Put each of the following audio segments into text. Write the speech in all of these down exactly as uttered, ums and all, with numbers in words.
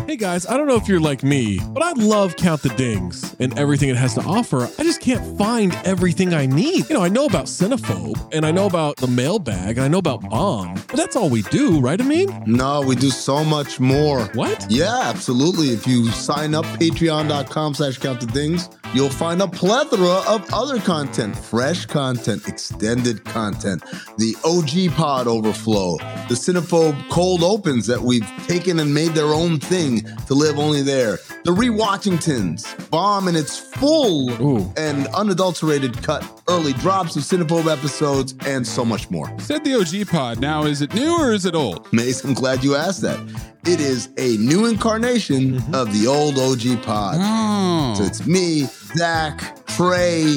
Hey guys, I don't know if you're like me, but I love Count the Dings and everything it has to offer. I just can't find everything I need. You know, I know about Cinephobe, and I know about the mailbag, and I know about Bomb, but that's all we do, right, Amin? No, we do so much more. What? Yeah, absolutely. If you sign up, patreon.com slash count the dings, you'll find a plethora of other content, fresh content, extended content, the O G Pod Overflow, the Cinephobe Cold Opens that we've taken and made their own thing to live only there, the Rewatchingtons, Bomb in its full Ooh. and unadulterated cut, early drops of Cinephobe episodes, and so much more. You said the O G Pod. Now, is it new or is it old? Mace, I'm glad you asked that. It is a new incarnation mm-hmm. of the old O G Pod. Oh. So it's me, Zach, Trey,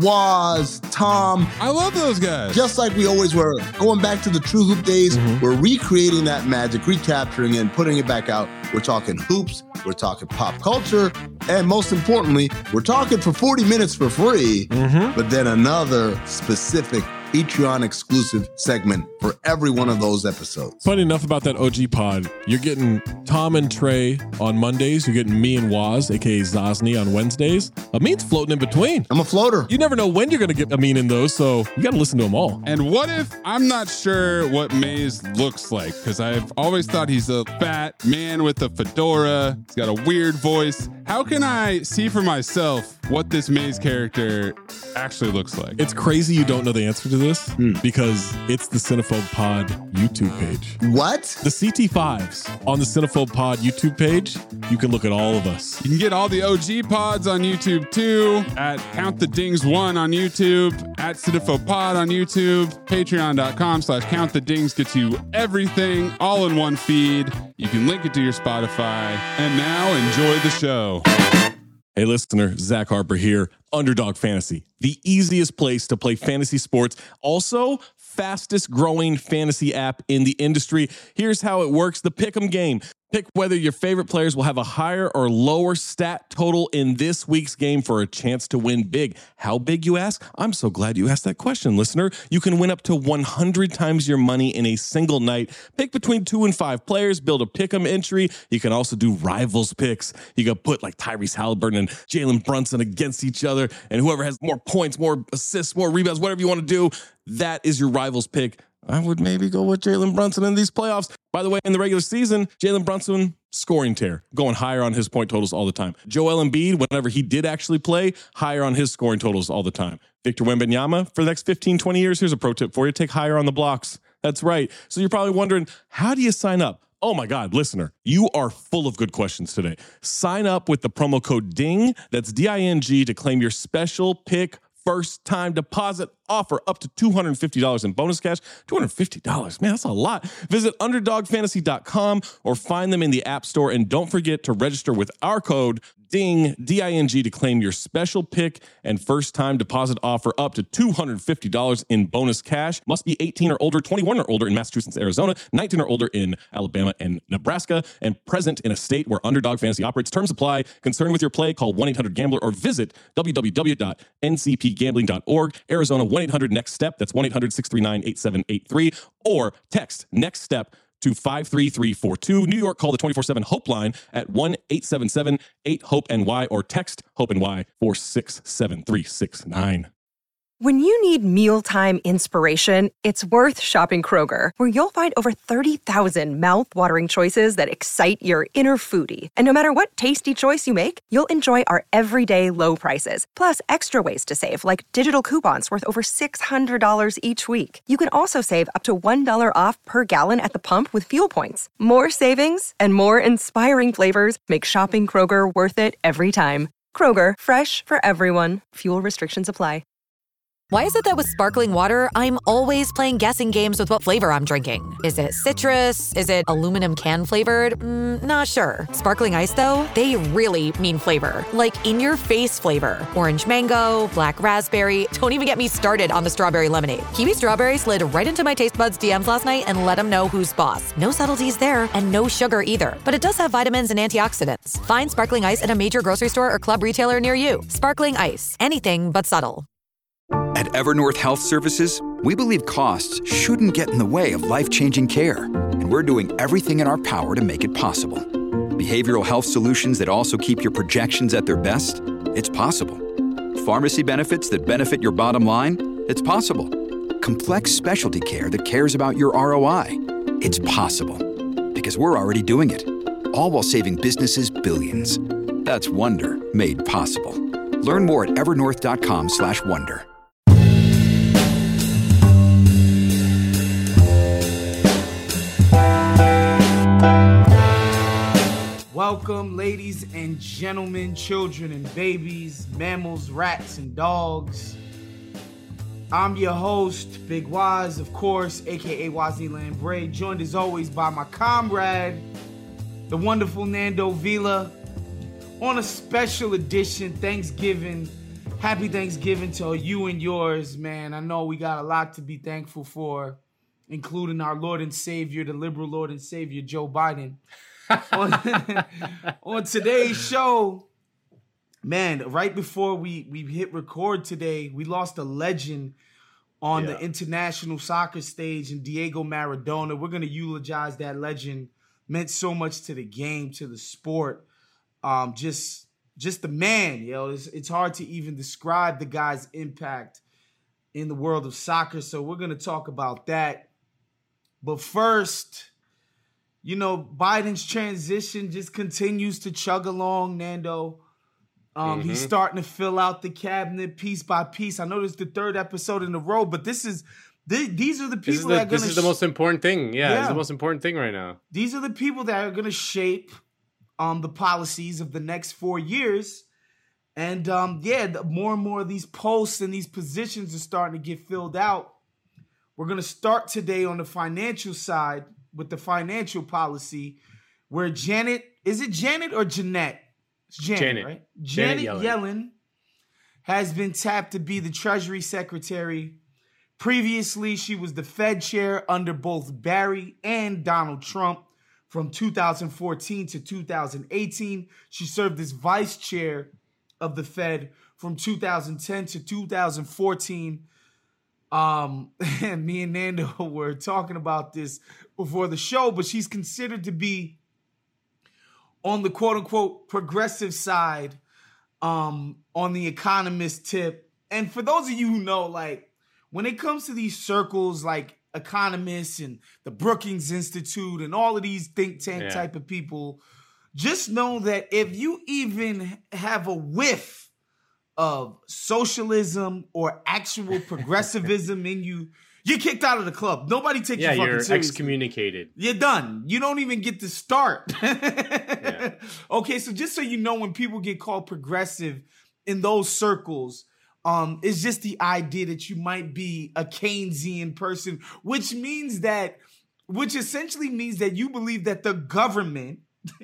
Waz, Tom. I love those guys. Just like we always were. Going back to the True Hoop days, mm-hmm. we're recreating that magic, recapturing it, and putting it back out. We're talking hoops, we're talking pop culture, and most importantly, we're talking for forty minutes for free, mm-hmm. but then another specific Patreon exclusive segment for every one of those episodes. Funny enough about that O G Pod, you're getting Tom and Trey on Mondays. You're getting me and Waz, aka Zosny, on Wednesdays. Amin's floating in between. I'm a floater. You never know when you're going to get Amin in those, so you got to listen to them all. And what if I'm not sure what Maze looks like? Because I've always thought he's a fat man with a fedora. He's got a weird voice. How can I see for myself what this Maze character actually looks like? It's crazy you don't know the answer to this mm. because it's the Cinephobe Pod YouTube page. What? The C T fives on the Cinephobe Pod YouTube page. You can look at all of us. You can get all the O G pods on YouTube too, at Count the Dings one on YouTube, at Cinephobe Pod on YouTube, patreon.com slash Count the Dings gets you everything all in one feed. You can link it to your Spotify. And now enjoy the show. Hey listener, Zach Harper here. Underdog Fantasy, the easiest place to play fantasy sports. Also, fastest growing fantasy app in the industry. Here's how it works. The Pick'em game. Pick whether your favorite players will have a higher or lower stat total in this week's game for a chance to win big. How big, you ask? I'm so glad you asked that question, listener. You can win up to one hundred times your money in a single night. Pick between two and five players, build a Pick'em entry. You can also do rivals picks. You can put like Tyrese Halliburton and Jalen Brunson against each other, and whoever has more points, more assists, more rebounds, whatever you want to do, that is your rivals pick. I would maybe go with Jalen Brunson in these playoffs. By the way, in the regular season, Jalen Brunson, scoring tear, going higher on his point totals all the time. Joel Embiid, whenever he did actually play, higher on his scoring totals all the time. Victor Wembanyama, for the next fifteen, twenty years, here's a pro tip for you. Take higher on the blocks. That's right. So you're probably wondering, how do you sign up? Oh my God, listener, you are full of good questions today. Sign up with the promo code DING, that's D I N G, to claim your special pick first time deposit offer up to two hundred fifty dollars in bonus cash. two hundred fifty dollars, man, that's a lot. Visit underdog fantasy dot com or find them in the App Store. And don't forget to register with our code DING, D I N G, to claim your special pick and first time deposit offer up to two hundred fifty dollars in bonus cash. Must be eighteen or older, twenty-one or older in Massachusetts, Arizona, nineteen or older in Alabama and Nebraska, and present in a state where Underdog Fantasy operates. Terms apply. Concerned with your play, call one eight hundred gambler or visit w w w dot n c p gambling dot org. Arizona, one eight hundred next step. That's one eight hundred six three nine eight seven eight three. Or text next step to five three three four two. New York, call the twenty-four seven HOPE line at one eight seven seven eight hope N Y or text HOPE-NY four six seven three six nine. When you need mealtime inspiration, it's worth shopping Kroger, where you'll find over thirty thousand mouth-watering choices that excite your inner foodie. And no matter what tasty choice you make, you'll enjoy our everyday low prices, plus extra ways to save, like digital coupons worth over six hundred dollars each week. You can also save up to one dollar off per gallon at the pump with fuel points. More savings and more inspiring flavors make shopping Kroger worth it every time. Kroger, fresh for everyone. Fuel restrictions apply. Why is it that with sparkling water, I'm always playing guessing games with what flavor I'm drinking? Is it citrus? Is it aluminum can flavored? Mm, not sure. Sparkling ice, though, they really mean flavor. Like in-your-face flavor. Orange mango, black raspberry. Don't even get me started on the strawberry lemonade. Kiwi Strawberry slid right into my taste buds D Ms last night and let them know who's boss. No subtleties there, and no sugar either. But it does have vitamins and antioxidants. Find sparkling ice at a major grocery store or club retailer near you. Sparkling ice. Anything but subtle. At Evernorth Health Services, we believe costs shouldn't get in the way of life-changing care, and we're doing everything in our power to make it possible. Behavioral health solutions that also keep your projections at their best? It's possible. Pharmacy benefits that benefit your bottom line? It's possible. Complex specialty care that cares about your R O I? It's possible. Because we're already doing it. All while saving businesses billions. That's Wonder made possible. Learn more at evernorth.com slash wonder. Welcome, ladies and gentlemen, children and babies, mammals, rats, and dogs. I'm your host, Big Waz, of course, aka Wazi Lambre, joined as always by my comrade, the wonderful Nando Vila, on a special edition Thanksgiving. Happy Thanksgiving to you and yours, man. I know we got a lot to be thankful for, including our Lord and Savior, the liberal Lord and Savior, Joe Biden. on, on today's show, man, right before we, we hit record today, we lost a legend on yeah. the international soccer stage in Diego Maradona. We're going to eulogize that legend. Meant so much to the game, to the sport. Um, just, just the man, yo. It's, it's hard to even describe the guy's impact in the world of soccer. So we're going to talk about that. But first, you know, Biden's transition just continues to chug along, Nando. Um, mm-hmm. He's starting to fill out the cabinet piece by piece. I know this is the third episode in a row, but this is th- these are the people the, that are going to... This is the sh- most important thing. Yeah, yeah, this is the most important thing right now. These are the people that are going to shape um, the policies of the next four years. And, um, yeah, the, more and more of these posts and these positions are starting to get filled out. We're going to start today on the financial side with the financial policy, where Janet, is it Janet or Jeanette? It's Janet, Janet. right? Janet, Janet Yellen. Yellen has been tapped to be the Treasury Secretary. Previously, she was the Fed chair under both Barry and Donald Trump from two thousand fourteen to two thousand eighteen. She served as vice chair of the Fed from two thousand ten to two thousand fourteen. Um, and me and Nando were talking about this before the show, but she's considered to be on the quote unquote progressive side, um, on the economist tip. And for those of you who know, like when it comes to these circles, like economists and the Brookings Institute and all of these think tank yeah. type of people, just know that if you even have a whiff of socialism or actual progressivism in you, you're kicked out of the club. Nobody takes yeah, you fucking you're seriously. Excommunicated. You're done. You don't even get to start. yeah. Okay, so just so you know, when people get called progressive in those circles, um, it's just the idea that you might be a Keynesian person, which means that, which essentially means that you believe that the government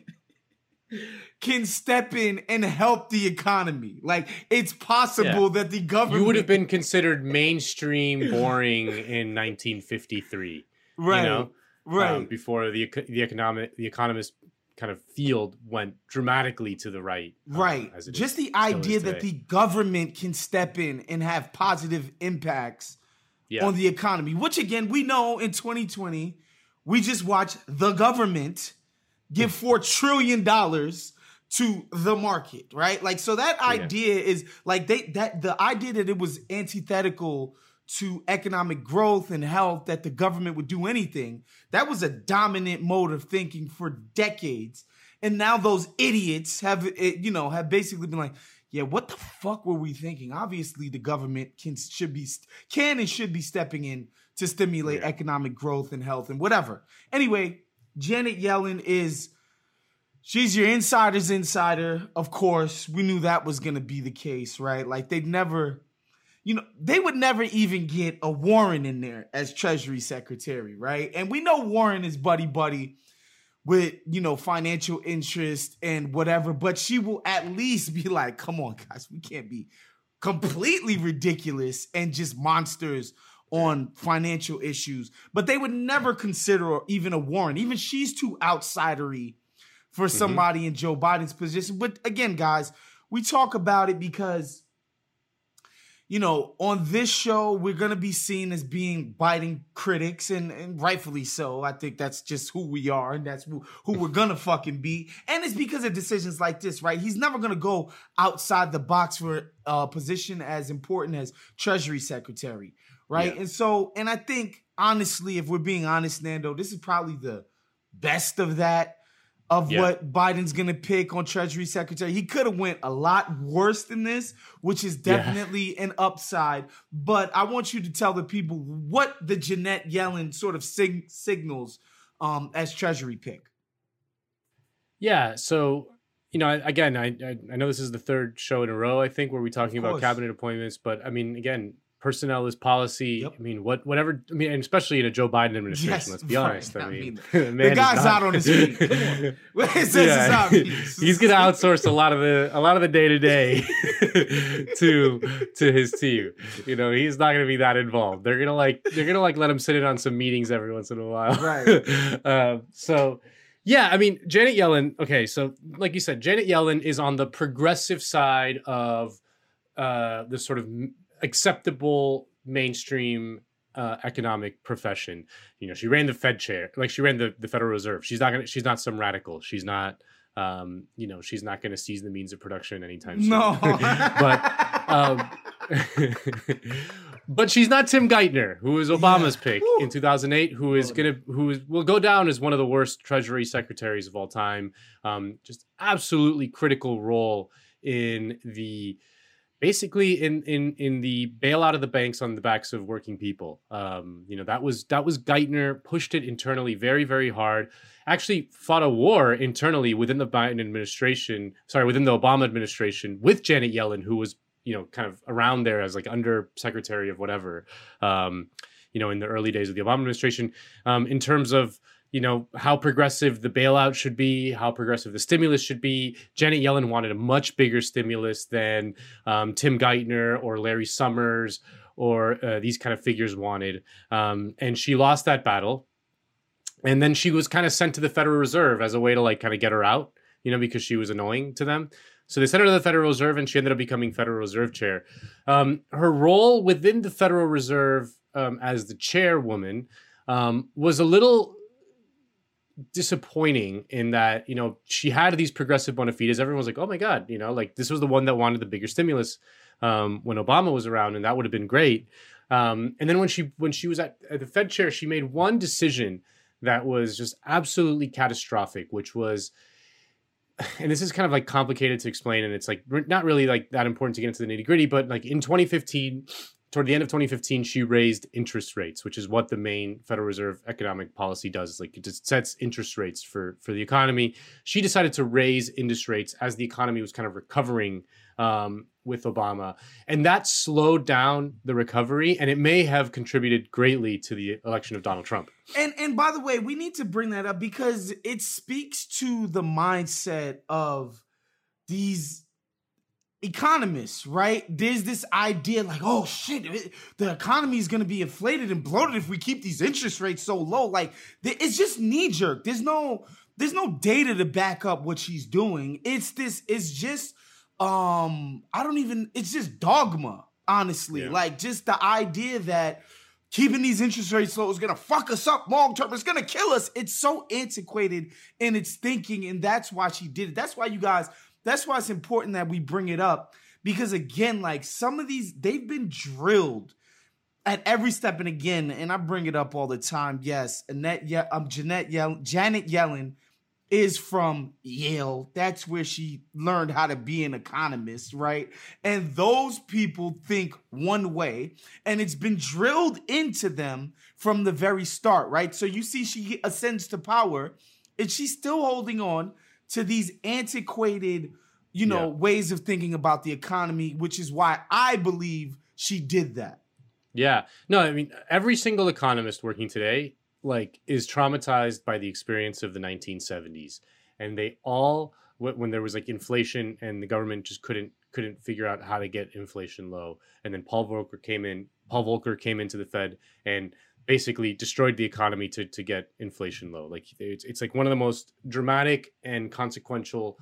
can step in and help the economy. Like, it's possible yeah. that the government... You would have been considered mainstream boring in nineteen fifty-three. Right, you know? right. Um, before the the economic the economist kind of field went dramatically to the right. Um, right. As it Just is, the idea that the government can step in and have positive impacts yeah. on the economy, which, again, we know in twenty twenty, we just watched the government give four trillion dollars to the market, right? Like, so that idea yeah. is like they that the idea that it was antithetical to economic growth and health, that the government would do anything, that was a dominant mode of thinking for decades. And now those idiots have, you know, have basically been like, yeah, what the fuck were we thinking? Obviously, the government can should be can and should be stepping in to stimulate yeah. economic growth and health and whatever. Anyway, Janet Yellen is, she's your insider's insider. Of course, we knew that was going to be the case, right? Like, they'd never, you know, they would never even get a Warren in there as Treasury Secretary, right? And we know Warren is buddy-buddy with, you know, financial interest and whatever, but she will at least be like, come on, guys, we can't be completely ridiculous and just monsters on financial issues. But they would never consider even a Warren. Even she's too outsidery for somebody mm-hmm. in Joe Biden's position. But again, guys, we talk about it because, you know, on this show, we're going to be seen as being biting critics, and, and rightfully so. I think that's just who we are, and that's who, who we're going to fucking be. And it's because of decisions like this, right? He's never going to go outside the box for a position as important as Treasury Secretary, right? Yeah. And so, and I think, honestly, if we're being honest, Nando, this is probably the best of that. Of yeah. what Biden's going to pick on Treasury Secretary. He could have went a lot worse than this, which is definitely yeah. an upside. But I want you to tell the people what the Janet Yellen sort of sig- signals um, as Treasury pick. Yeah, so, you know, again, I, I I know this is the third show in a row, I think, where we're talking about cabinet appointments. But, I mean, again, personnel is policy. Yep. I mean, what, whatever. I mean, and especially in a Joe Biden administration. Yes, let's be right. honest. I, I mean, mean the guy's out on his feet. Come on. It says yeah. he's, he's going to outsource a lot of the a lot of the day to day to to his team. You know, he's not going to be that involved. They're gonna like they're gonna like let him sit in on some meetings every once in a while. Right. uh, so. Yeah, I mean, Janet Yellen. Okay, so like you said, Janet Yellen is on the progressive side of uh, the sort of acceptable mainstream uh, economic profession. You know, she ran the Fed chair, like she ran the, the Federal Reserve. She's not gonna. She's not some radical. She's not. Um, you know, she's not going to seize the means of production anytime soon. No, but um, but she's not Tim Geithner, who was Obama's yeah. pick Woo. in two thousand eight, who is gonna who is, will go down as one of the worst Treasury secretaries of all time. Um, just absolutely critical role in the. Basically, in in in the bailout of the banks on the backs of working people, um, you know that was that was Geithner, pushed it internally very very hard. Actually, fought a war internally within the Biden administration. Sorry, within the Obama administration with Janet Yellen, who was you know kind of around there as like under secretary of whatever, um, you know, in the early days of the Obama administration, um, in terms of. You know, how progressive the bailout should be, how progressive the stimulus should be. Janet Yellen wanted a much bigger stimulus than um, Tim Geithner or Larry Summers or uh, these kind of figures wanted. Um, and she lost that battle. And then she was kind of sent to the Federal Reserve as a way to like kind of get her out, you know, because she was annoying to them. So they sent her to the Federal Reserve and she ended up becoming Federal Reserve Chair. Um, her role within the Federal Reserve um, as the chairwoman um, was a little... disappointing in that, you know, she had these progressive bona fides. Everyone was like, oh my God, you know, like this was the one that wanted the bigger stimulus um, when Obama was around, and that would have been great. Um, and then when she when she was at, at the Fed chair, she made one decision that was just absolutely catastrophic, which was, and this is kind of like complicated to explain, and it's like not really like that important to get into the nitty gritty, but like in twenty fifteen, toward the end of twenty fifteen, she raised interest rates, which is what the main Federal Reserve economic policy does. It's like it just sets interest rates for, for the economy. She decided to raise interest rates as the economy was kind of recovering um, with Obama. And that slowed down the recovery, and it may have contributed greatly to the election of Donald Trump. And and by the way, we need to bring that up because it speaks to the mindset of these economists, right? There's this idea like, oh shit, it, the economy is going to be inflated and bloated if we keep these interest rates so low. Like, it's just knee jerk. There's no, there's no data to back up what she's doing. It's this, it's just, um, I don't even, it's just dogma, honestly. Yeah. Like, just the idea that keeping these interest rates low is going to fuck us up long term. It's going to kill us. It's so antiquated in its thinking, and that's why she did it. That's why you guys... That's why it's important that we bring it up because, again, like some of these, they've been drilled at every step. And again, and I bring it up all the time. Yes, Annette, Ye- um, Jeanette Yellen, Janet Yellen is from Yale. That's where she learned how to be an economist, right? And those people think one way, and it's been drilled into them from the very start, right? So you see she ascends to power, and she's still holding on to these antiquated, you know, yeah. ways of thinking about the economy, which is why I believe she did that. Yeah. No, I mean, every single economist working today, like, is traumatized by the experience of the nineteen seventies. And they all, when there was like inflation and the government just couldn't couldn't figure out how to get inflation low. And then Paul Volcker came in, Paul Volcker came into the Fed and basically destroyed the economy to to get inflation low. Like it's, it's like one of the most dramatic and consequential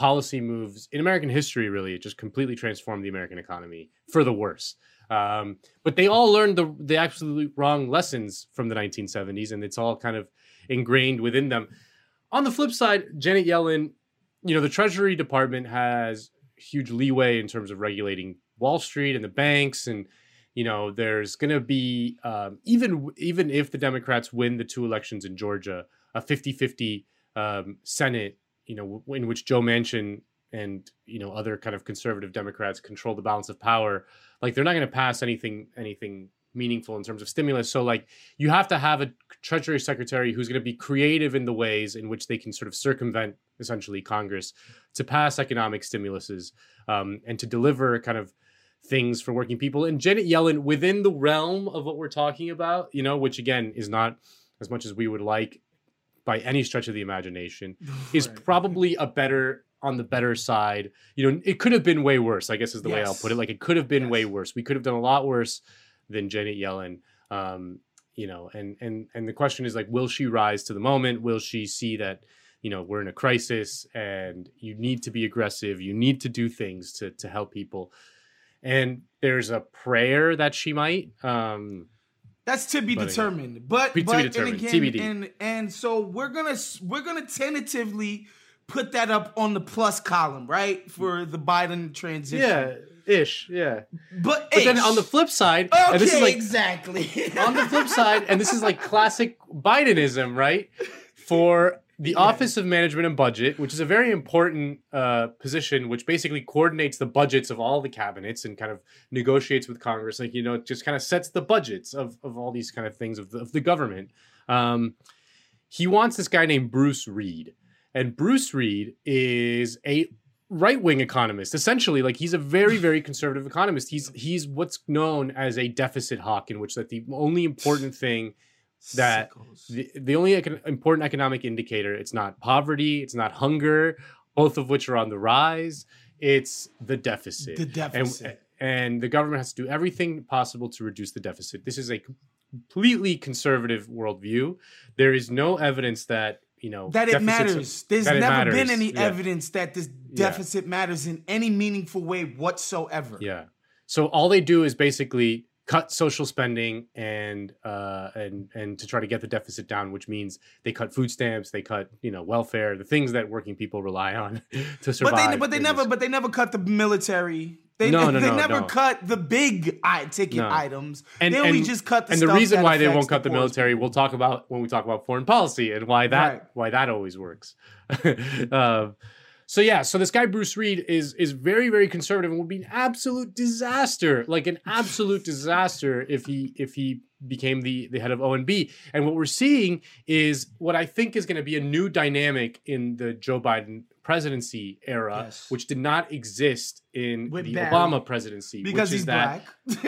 policy moves in American history. Really, it just completely transformed the American economy for the worse. Um, but they all learned the the absolutely wrong lessons from the nineteen seventies, and it's all kind of ingrained within them. On the flip side, Janet Yellen, you know, the Treasury Department has huge leeway in terms of regulating Wall Street and the banks, and you know, there's going to be um, even even if the Democrats win the two elections in Georgia, a fifty-fifty um, Senate, you know, in which Joe Manchin and you know other kind of conservative Democrats control the balance of power. Like they're not going to pass anything anything meaningful in terms of stimulus. So like you have to have a Treasury Secretary who's going to be creative in the ways in which they can sort of circumvent essentially Congress to pass economic stimuluses um, and to deliver kind of things for working people. And Janet Yellen, within the realm of what we're talking about, you know, which again is not as much as we would like by any stretch of the imagination, right. is probably a better on the better side. You know, it could have been way worse, I guess is the yes. way I'll put it. Like it could have been yes. way worse. We could have done a lot worse than Janet Yellen. Um, you know, and and and the question is like, will she rise to the moment? Will she see that, you know, we're in a crisis and you need to be aggressive. You need to do things to to help people. And there's a prayer that she might. Um, That's to be but determined. Again, but to but be determined. and again, T B D. and and so we're gonna we're gonna tentatively put that up on the plus column, right, for the Biden transition. Yeah, ish. Yeah. But, but ish. then on the flip side, okay, and this is like, exactly. on the flip side, and this is like classic Bidenism, right? For the yeah. Office of Management and Budget, which is a very important uh, position, which basically coordinates the budgets of all the cabinets and kind of negotiates with Congress. Like, you know, it just kind of sets the budgets of, of all these kind of things of the, of the government. Um, he wants this guy named Bruce Reed. And Bruce Reed is a right-wing economist, essentially. Like he's a very, very conservative economist. He's he's what's known as a deficit hawk, in which that the only important thing that the, the only econ- important economic indicator, it's not poverty, it's not hunger, both of which are on the rise. It's the deficit. The deficit. And, and the government has to do everything possible to reduce the deficit. This is a completely conservative worldview. There is no evidence that you know that it matters. There's that never matters. been any yeah. evidence that this deficit yeah. matters in any meaningful way whatsoever. Yeah. So all they do is basically cut social spending and uh, and and to try to get the deficit down, which means they cut food stamps, they cut you know welfare, the things that working people rely on to survive. But they but they never this. but they never cut the military. They, no, no, they no, never no. cut the big ticket no. items. And, they only and, just cut the and stuff the reason that why they affects won't cut the, the military, we'll talk about when we talk about foreign policy and why that right. why that always works. uh, so yeah, so this guy Bruce Reed is is very very conservative and would be an absolute disaster, like an absolute disaster if he if he became the the head of O M B. And what we're seeing is what I think is going to be a new dynamic in the Joe Biden presidency era, yes. which did not exist in With the Barry. Obama presidency. Because which he's is that,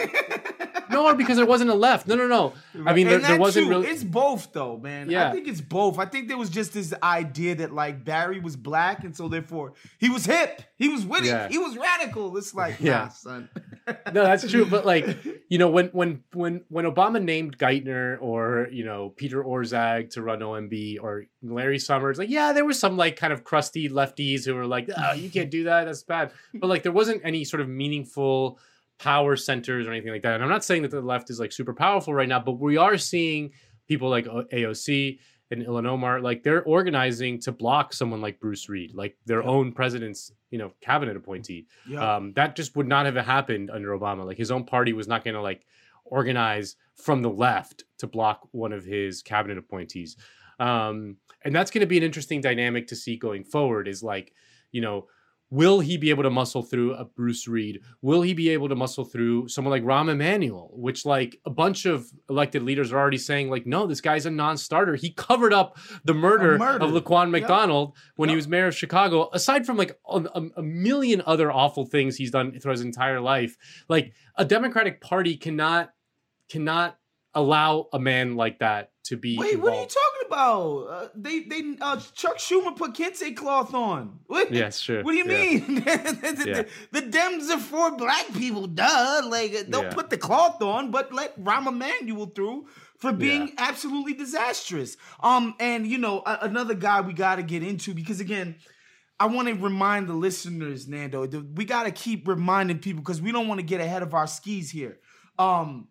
black. No, or because there wasn't a left. No, no, no. I mean, there, there wasn't too. really. It's both, though, man. Yeah. I think it's both. I think there was just this idea that like Barry was black, and so therefore he was hip, he was witty, Yeah. he was radical. It's like, Yeah. nah, son. No, that's true. But like, you know, when when when when Obama named Geithner or you know Peter Orszag to run O M B or Larry Summers, like, yeah, there were some like kind of crusty lefties who were like, oh, you can't do that, that's bad. But like, there wasn't any sort of meaningful power centers or anything like that. And I'm not saying that the left is like super powerful right now, but we are seeing people like A O C and Ilhan Omar, like they're organizing to block someone like Bruce Reed, like their Yeah. own president's, you know, cabinet appointee. Yeah. Um, that just would not have happened under Obama. Like his own party was not going to like organize from the left to block one of his cabinet appointees. Um, and that's going to be an interesting dynamic to see going forward is like, you know, will he be able to muscle through a Bruce Reed? Will he be able to muscle through someone like Rahm Emanuel, which like a bunch of elected leaders are already saying like, no, this guy's a non-starter. He covered up the murder, murder. of Laquan Yep. McDonald when Yep. he was mayor of Chicago, aside from like a, a, a million other awful things he's done throughout his entire life. Like a Democratic Party cannot cannot allow a man like that to be Wait, involved. what are you talking about? Uh, they, they, uh, Chuck Schumer put kente cloth on. What? Yes, sure. What do you Yeah. mean? the, Yeah. the Dems are for black people, duh. Like, don't Yeah. put the cloth on, but let Rahm Emanuel through for being Yeah. absolutely disastrous. Um, and you know, a- another guy we got to get into because again, I want to remind the listeners, Nando, we got to keep reminding people because we don't want to get ahead of our skis here. Um,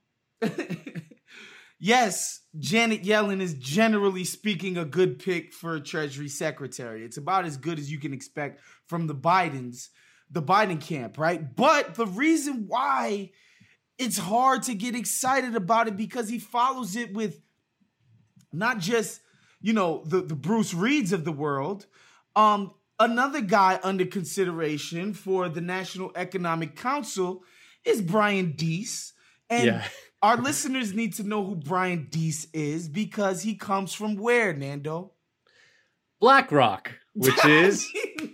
yes, Janet Yellen is generally speaking a good pick for Treasury Secretary. It's about as good as you can expect from the Bidens, the Biden camp, right? But the reason why it's hard to get excited about it because he follows it with not just, you know, the, the Bruce Reeds of the world, um, another guy under consideration for the National Economic Council is Brian Deese. And yeah. Our listeners need to know who Brian Deese is because he comes from where, Nando? BlackRock, which is,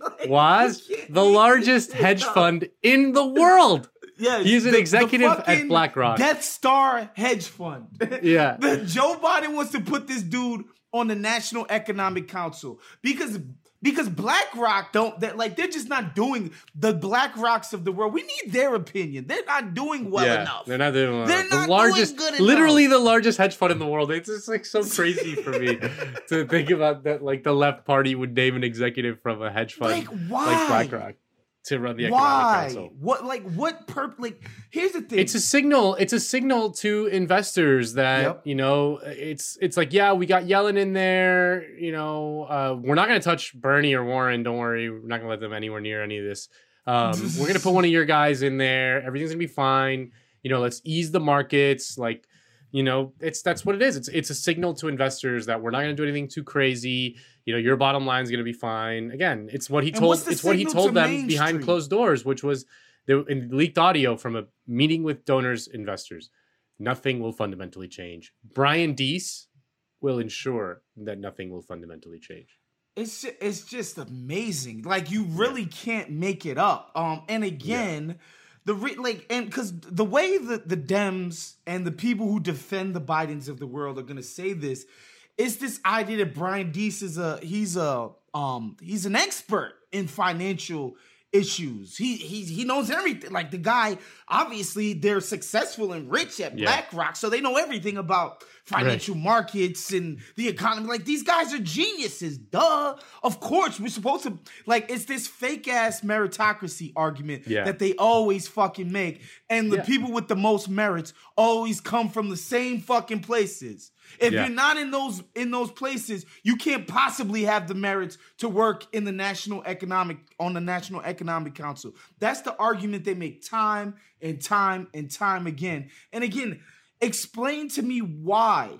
was the largest hedge fund in the world. Yeah, he's an the, executive the at BlackRock. Death Star hedge fund. Yeah. the, Joe Biden wants to put this dude on the National Economic Council because because BlackRock don't that like they're just not doing the BlackRocks of the world. We need their opinion. They're not doing well yeah, enough. They're not doing well. They're the not largest, doing good literally enough. the largest hedge fund in the world. It's just like so crazy for me to think about that. Like the left party would name an executive from a hedge fund like, why? like BlackRock to run the Economic Why? Council. What like what perp like here's the thing. It's a signal, it's a signal to investors that, yep. you know, it's it's like, yeah, we got Yellen in there, you know, uh, we're not gonna touch Bernie or Warren, don't worry, we're not gonna let them anywhere near any of this. Um, we're gonna put one of your guys in there, everything's gonna be fine, you know, let's ease the markets, like, you know, it's that's what it is. It's it's a signal to investors that we're not gonna do anything too crazy. You know, your bottom line is going to be fine. Again, it's what he told. It's what he told them Main behind Street? Closed doors, which was the in leaked audio from a meeting with donors, investors. Nothing will fundamentally change. Brian Deese will ensure that nothing will fundamentally change. It's just, it's just amazing. Like you really yeah. can't make it up. Um, and again, yeah. the re- like and because the way that the Dems and the people who defend the Bidens of the world are going to say this. It's this idea that Brian Deese is a he's a um he's an expert in financial issues. He he he knows everything. Like the guy, obviously they're successful and rich at yeah. BlackRock, so they know everything about financial right. markets and the economy. Like these guys are geniuses. Duh. Of course, we're supposed to like it's this fake ass meritocracy argument yeah. that they always fucking make, and the yeah. people with the most merits always come from the same fucking places. If yeah. you're not in those in those places, you can't possibly have the merits to work in the national economic on the National Economic Council. That's the argument they make time and time and time again. And again, explain to me why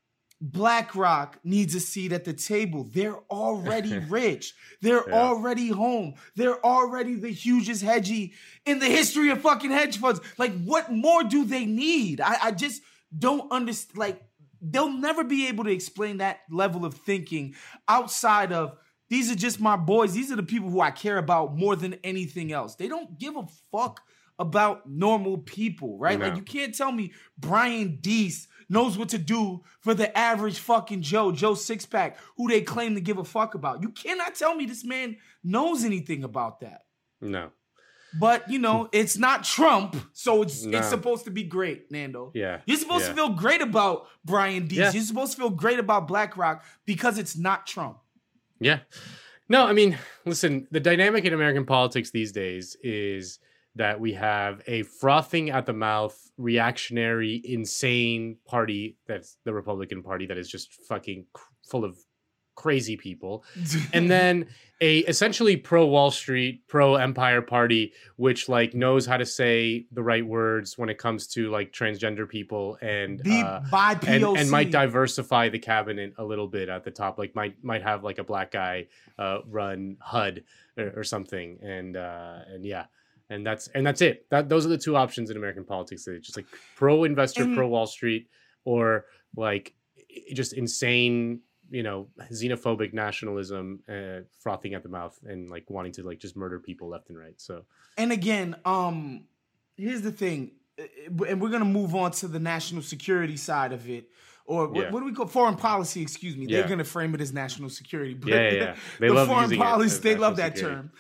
BlackRock needs a seat at the table. They're already rich. They're yeah. already home. They're already the hugest hedgy in the history of fucking hedge funds. Like, what more do they need? I, I just don't understand. Like, they'll never be able to explain that level of thinking outside of these are just my boys. These are the people who I care about more than anything else. They don't give a fuck about normal people, right? No. Like you can't tell me Brian Deese knows what to do for the average fucking Joe, Joe Sixpack, who they claim to give a fuck about. You cannot tell me this man knows anything about that. No. But, you know, it's not Trump, so it's no. it's supposed to be great, Nando. Yeah. You're supposed yeah. to feel great about Brian Deese. Yeah. You're supposed to feel great about BlackRock because it's not Trump. Yeah. No, I mean, listen, the dynamic in American politics these days is that we have a frothing at the mouth, reactionary, insane party that's the Republican Party that is just fucking full of crazy people. And then a essentially pro Wall Street, pro Empire Party, which like knows how to say the right words when it comes to like transgender people and the uh, by P O C. And, and might diversify the cabinet a little bit at the top. Like might might have like a black guy uh, run H U D or, or something. And uh, and yeah. And that's and that's it. That those are the two options in American politics. They're just like pro investor, and, pro Wall Street, or like just insane, you know, xenophobic nationalism, uh, frothing at the mouth, and like wanting to like just murder people left and right. So, and again, um, here's the thing, and we're gonna move on to the national security side of it. Or what, yeah. what do we call foreign policy? Excuse me. They're yeah. going to frame it as national security. But yeah, yeah, yeah. They the love foreign using policy, it they love that security. term.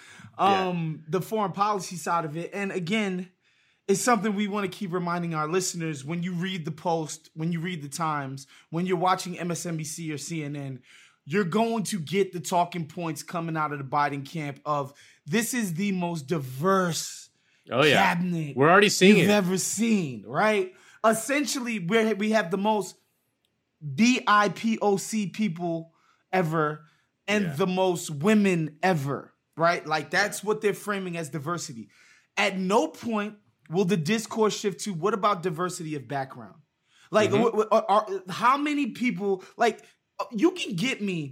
Um, yeah. The foreign policy side of it. And again, it's something we want to keep reminding our listeners when you read the Post, when you read the Times, when you're watching M S N B C or C N N, you're going to get the talking points coming out of the Biden camp of this is the most diverse oh, yeah. cabinet we're already seeing you've it. ever seen, right? Essentially, we we have the most B I P O C people ever and Yeah. the most women ever, right? Like that's what they're framing as diversity. At no point will the discourse shift to what about diversity of background? Like, Mhm. w- w- are, are- how many people, like, you can get me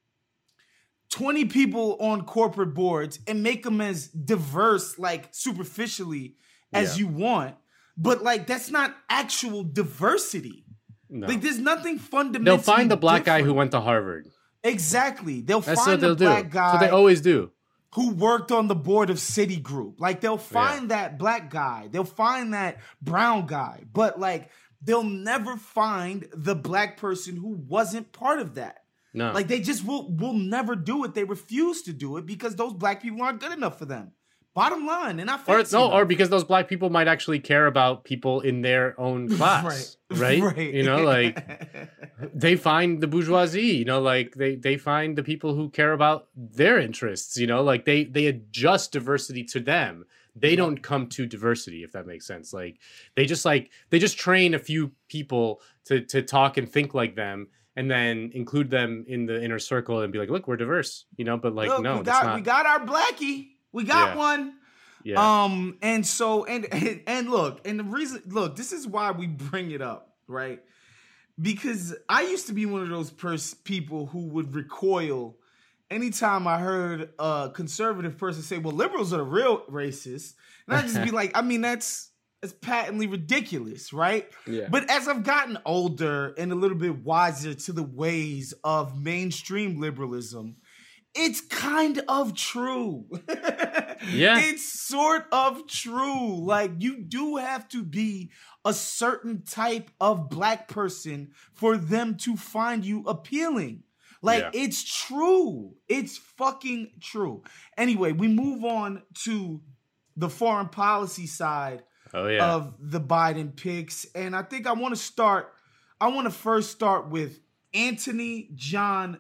twenty people on corporate boards and make them as diverse, like, superficially as Yeah. you want, but, like, that's not actual diversity. No. Like, there's nothing fundamentally They'll find the black guy who different. went to Harvard. Exactly. They'll That's find what they'll the black do. guy That's what they always do. who worked on the board of Citigroup. Like, they'll find that black guy. They'll find that brown guy. But, like, they'll never find the black person who wasn't part of that. No. Like, they just will will never do it. They refuse to do it because those black people aren't good enough for them. Bottom line, they're not Or fancy no, enough. or because those black people might actually care about people in their own class, right? Right. You know, like they find the bourgeoisie. You know, like they they find the people who care about their interests. You know, like they they adjust diversity to them. They don't come to diversity, if that makes sense. Like they just like they just train a few people to to talk and think like them, and then include them in the inner circle and be like, look, we're diverse. You know, but like Look, no, we that's got not. we got our blackie. We got Yeah. one. Yeah. Um, and so and, and and look, and the reason look, this is why we bring it up, right? Because I used to be one of those pers- people who would recoil anytime I heard a conservative person say, "Well, liberals are the real racists," and I just be like, I mean, that's that's patently ridiculous, right? Yeah. But as I've gotten older and a little bit wiser to the ways of mainstream liberalism, it's kind of true. Yeah. It's sort of true. Like, you do have to be a certain type of black person for them to find you appealing. Like, Yeah. it's true. It's fucking true. Anyway, we move on to the foreign policy side Oh yeah. of the Biden picks. And I think I want to start, I want to first start with Anthony John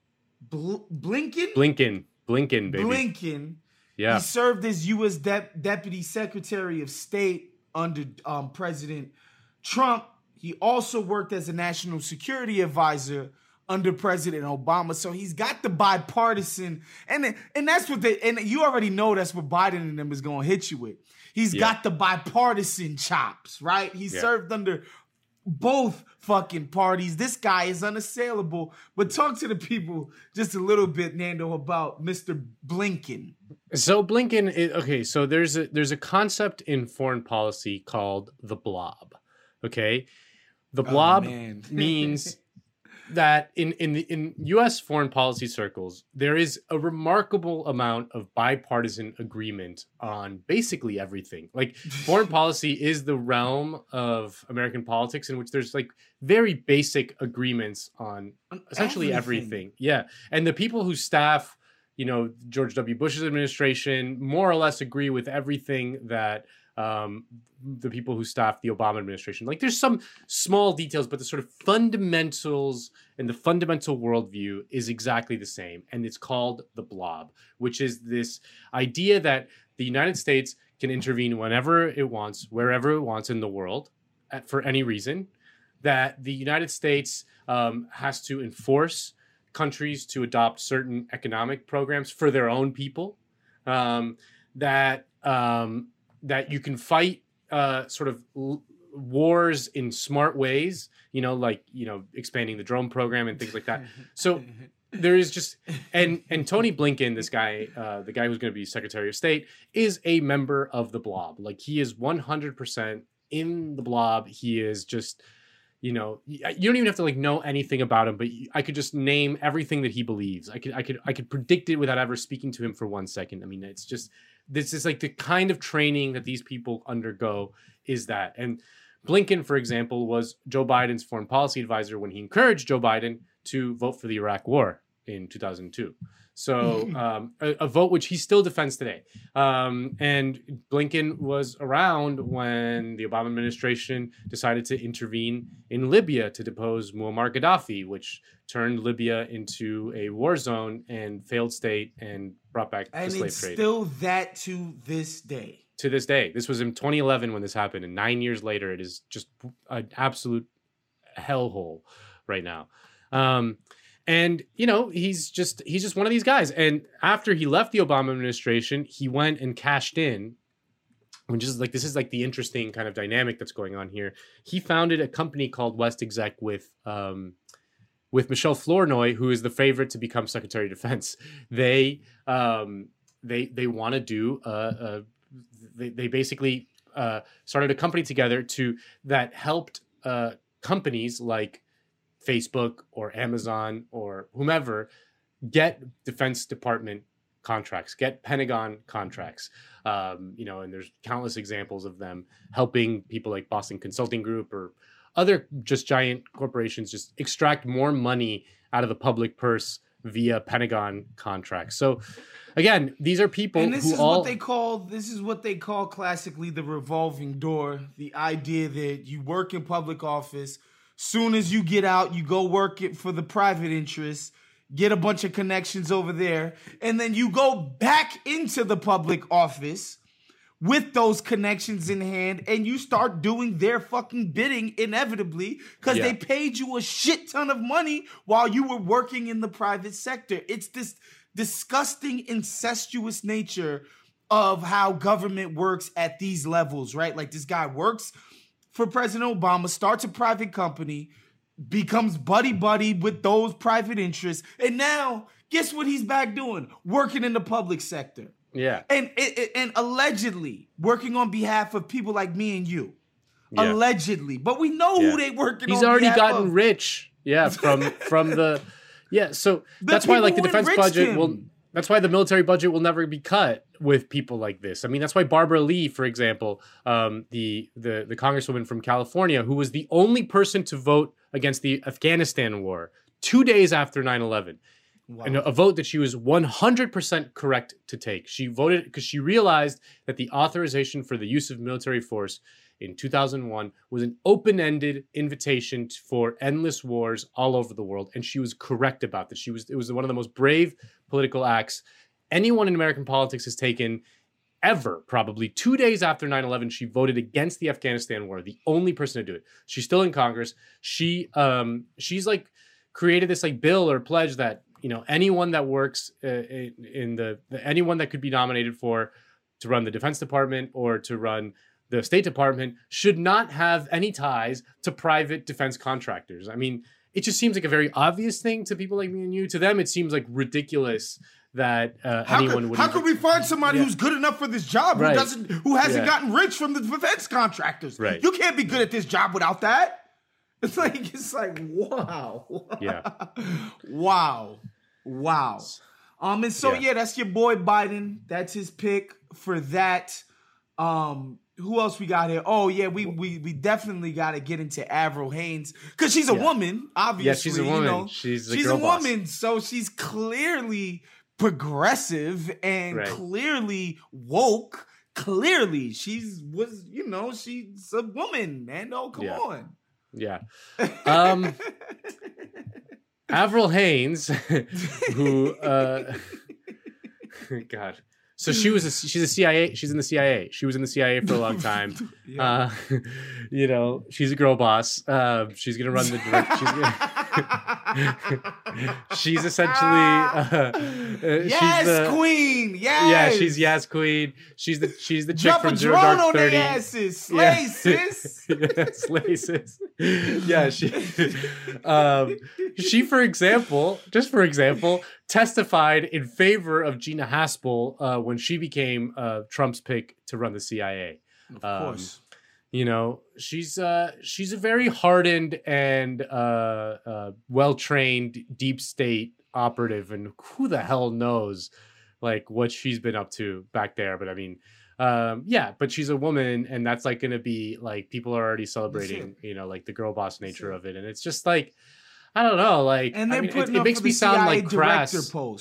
Bl- Blinken? Blinken, Blinken, baby. Blinken. Yeah. He served as U S Dep- Deputy Secretary of State under um, President Trump. He also worked as a national security advisor under President Obama. So he's got the bipartisan, and and that's what they, and you already know that's what Biden and them is going to hit you with. He's Yeah. got the bipartisan chops, right? He Yeah. served under both fucking parties. This guy is unassailable. But talk to the people just a little bit, Nando, about Mister Blinken. So Blinken, is, okay. So there's a there's a concept in foreign policy called the blob. Okay, the blob man. means that in in the, in U S foreign policy circles there is a remarkable amount of bipartisan agreement on basically everything. Like foreign policy is the realm of American politics in which there's like very basic agreements on essentially everything. Everything. Yeah, and the people who staff, you know, George W. Bush's administration more or less agree with everything that um, the people who staff the Obama administration. Like there's some small details, but the sort of fundamentals and the fundamental worldview is exactly the same. And it's called the blob, which is this idea that the United States can intervene whenever it wants, wherever it wants in the world at, for any reason, that the United States um, has to enforce countries to adopt certain economic programs for their own people, um, that um, that you can fight uh, sort of l- wars in smart ways, you know, like, you know, expanding the drone program and things like that. So there is just, and and Tony Blinken, this guy, uh, the guy who's going to be Secretary of State, is a member of the blob. Like he is one hundred percent in the blob. He is just, you know, you don't even have to like know anything about him, but I could just name everything that he believes. I could, I could, I could predict it without ever speaking to him for one second. I mean, it's just, this is like the kind of training that these people undergo is that. And Blinken, for example, was Joe Biden's foreign policy advisor when he encouraged Joe Biden to vote for the Iraq War in two thousand two. So um, a, a vote which he still defends today. Um, and Blinken was around when the Obama administration decided to intervene in Libya to depose Muammar Gaddafi, which turned Libya into a war zone and failed state and brought back and the slave it's trade. Still that to this day. To this day. This was in twenty eleven when this happened. And nine years later, it is just an absolute hellhole right now. Um, And, you know, he's just he's just one of these guys. And after he left the Obama administration, he went and cashed in, which is like, this is like the interesting kind of dynamic that's going on here. He founded a company called West Exec with um, with Michelle Flournoy, who is the favorite to become Secretary of Defense. They um, they they want to do, uh, uh, they, they basically uh, started a company together to that helped uh, companies like Facebook or Amazon or whomever get Defense Department contracts, get Pentagon contracts. Um, you know, and there's countless examples of them helping people like Boston Consulting Group or other just giant corporations just extract more money out of the public purse via Pentagon contracts. So again, these are people and this who is all what they call this is what they call classically the revolving door. The idea that you work in public office, soon as you get out, you go work it for the private interests, get a bunch of connections over there, and then you go back into the public office with those connections in hand, and you start doing their fucking bidding inevitably because Yeah. they paid you a shit ton of money while you were working in the private sector. It's this disgusting, incestuous nature of how government works at these levels, right? Like this guy works for President Obama, starts a private company, becomes buddy-buddy with those private interests, and now, guess what he's back doing? Working in the public sector. yeah. And, and, and allegedly working on behalf of people like me and you. Yeah. Allegedly. But we know Yeah. who they working He's on already behalf gotten of. rich. Yeah, from from the yeah. So The that's why like the people who defense enriched budget him. will. That's why the military budget will never be cut with people like this. I mean, that's why Barbara Lee, for example, um, the the the congresswoman from California, who was the only person to vote against the Afghanistan war two days after nine eleven. Wow. And a vote that she was one hundred percent correct to take. She voted because she realized that the authorization for the use of military force in two thousand one was an open-ended invitation t- for endless wars all over the world. And she was correct about this. She was, it was one of the most brave political acts anyone in American politics has taken ever. Probably two days after nine eleven, she voted against the Afghanistan war, the only person to do it. She's still in Congress. She, um, she's like created this like bill or pledge that, you know, anyone that works uh, in, in the, the anyone that could be nominated for to run the Defense Department or to run the State Department should not have any ties to private defense contractors. I mean, it just seems like a very obvious thing to people like me and you. To them, it seems like ridiculous that uh, How anyone could, would. how could we find somebody Yeah. who's good enough for this job Right. who doesn't, who hasn't Yeah. gotten rich from the defense contractors? Right. You can't be good at this job without that. It's like it's like wow. Yeah. wow. Wow. Um, and so Yeah. yeah, that's your boy Biden. That's his pick for that. Um, who else we got here? Oh yeah, we we we definitely got to get into Avril Haines because she's a Yeah. woman. Obviously, Yeah, she's a woman. You know, She's a she's girl a boss. woman, so she's clearly progressive and Right. clearly woke. Clearly, she's was you know she's a woman, man. Oh come Yeah. on. Yeah. Um, Avril Haines, who, uh, God. So she was, a, she's a C I A. She's in the C I A. She was in the C I A for a long time. Yeah. Uh, you know, she's a girl boss. Uh, she's gonna run the direct. She's, gonna, she's essentially. Uh, uh, Yes, she's the, queen. Yes. Yeah, she's Yas Queen. She's the she's the chick Drop from a Zero drone Dark on Thirty. their asses. Slay, Yeah. sis. Yeah, slay, sis. Yeah, she, um, she, for example, just for example, testified in favor of Gina Haspel uh, when she became uh, Trump's pick to run the C I A. Of Um, course. You know, she's uh, she's a very hardened and uh, uh, well-trained deep state operative, and who the hell knows, like what she's been up to back there. But I mean, um, yeah, but she's a woman, and that's like going to be like people are already celebrating, you know, like the girl boss nature of it, and it's just like I don't know, like And I they're mean, it, putting it up makes for me the sound C I A like crass. director post.